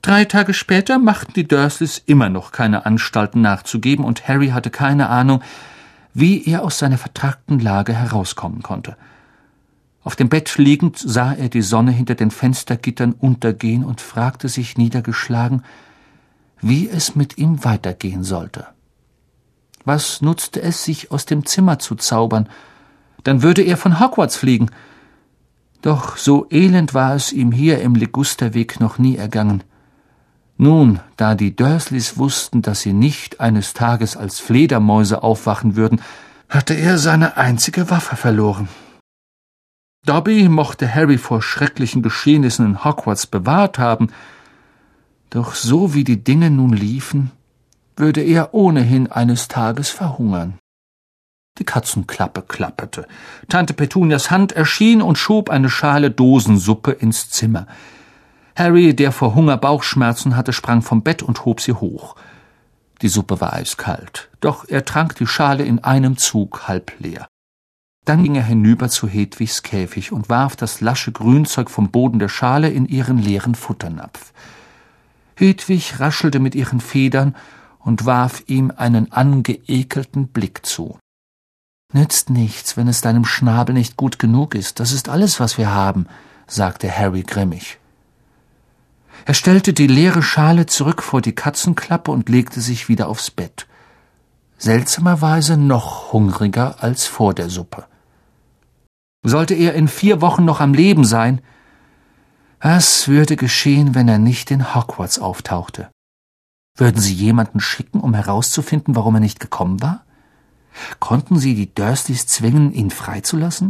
3 Tage später machten die Dursleys immer noch keine Anstalten nachzugeben, und Harry hatte keine Ahnung, wie er aus seiner vertrackten Lage herauskommen konnte. Auf dem Bett liegend sah er die Sonne hinter den Fenstergittern untergehen und fragte sich niedergeschlagen, wie es mit ihm weitergehen sollte. Was nutzte es, sich aus dem Zimmer zu zaubern? Dann würde er von Hogwarts fliegen. Doch so elend war es ihm hier im Ligusterweg noch nie ergangen. Nun, da die Dursleys wussten, dass sie nicht eines Tages als Fledermäuse aufwachen würden, hatte er seine einzige Waffe verloren. Dobby mochte Harry vor schrecklichen Geschehnissen in Hogwarts bewahrt haben, doch so wie die Dinge nun liefen, würde er ohnehin eines Tages verhungern. Die Katzenklappe klapperte. Tante Petunias Hand erschien und schob eine Schale Dosensuppe ins Zimmer. Harry, der vor Hunger Bauchschmerzen hatte, sprang vom Bett und hob sie hoch. Die Suppe war eiskalt, doch er trank die Schale in einem Zug halb leer. Dann ging er hinüber zu Hedwigs Käfig und warf das lasche Grünzeug vom Boden der Schale in ihren leeren Futternapf. Hedwig raschelte mit ihren Federn und warf ihm einen angeekelten Blick zu. »Nützt nichts, wenn es deinem Schnabel nicht gut genug ist. Das ist alles, was wir haben«, sagte Harry grimmig. Er stellte die leere Schale zurück vor die Katzenklappe und legte sich wieder aufs Bett. Seltsamerweise noch hungriger als vor der Suppe. Sollte er in 4 Wochen noch am Leben sein? Was würde geschehen, wenn er nicht in Hogwarts auftauchte? Würden sie jemanden schicken, um herauszufinden, warum er nicht gekommen war? Konnten sie die Dursleys zwingen, ihn freizulassen?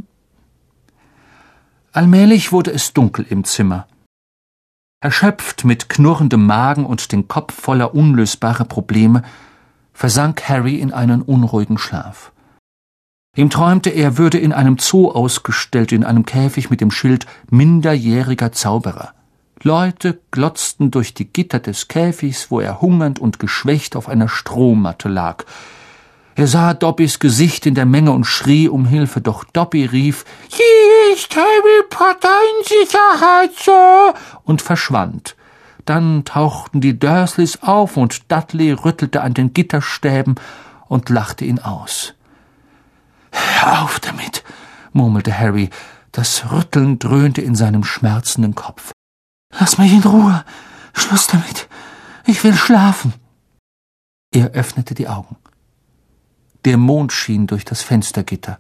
Allmählich wurde es dunkel im Zimmer. Erschöpft mit knurrendem Magen und den Kopf voller unlösbarer Probleme, versank Harry in einen unruhigen Schlaf. Ihm träumte, er würde in einem Zoo ausgestellt, in einem Käfig mit dem Schild »Minderjähriger Zauberer«. Leute glotzten durch die Gitter des Käfigs, wo er hungernd und geschwächt auf einer Strohmatte lag. Er sah Dobbys Gesicht in der Menge und schrie um Hilfe, doch Dobby rief, »Hier ist Harry Potter in Sicherheit, Sir!« und verschwand. Dann tauchten die Dursleys auf und Dudley rüttelte an den Gitterstäben und lachte ihn aus. »Hör auf damit«, murmelte Harry. Das Rütteln dröhnte in seinem schmerzenden Kopf. »Lass mich in Ruhe. Schluss damit. Ich will schlafen.« Er öffnete die Augen. Der Mond schien durch das Fenstergitter.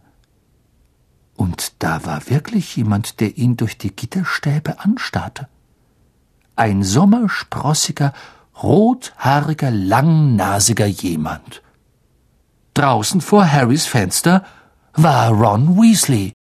Und da war wirklich jemand, der ihn durch die Gitterstäbe anstarrte. Ein sommersprossiger, rothaariger, langnasiger jemand. Draußen vor Harrys Fenster war Ron Weasley.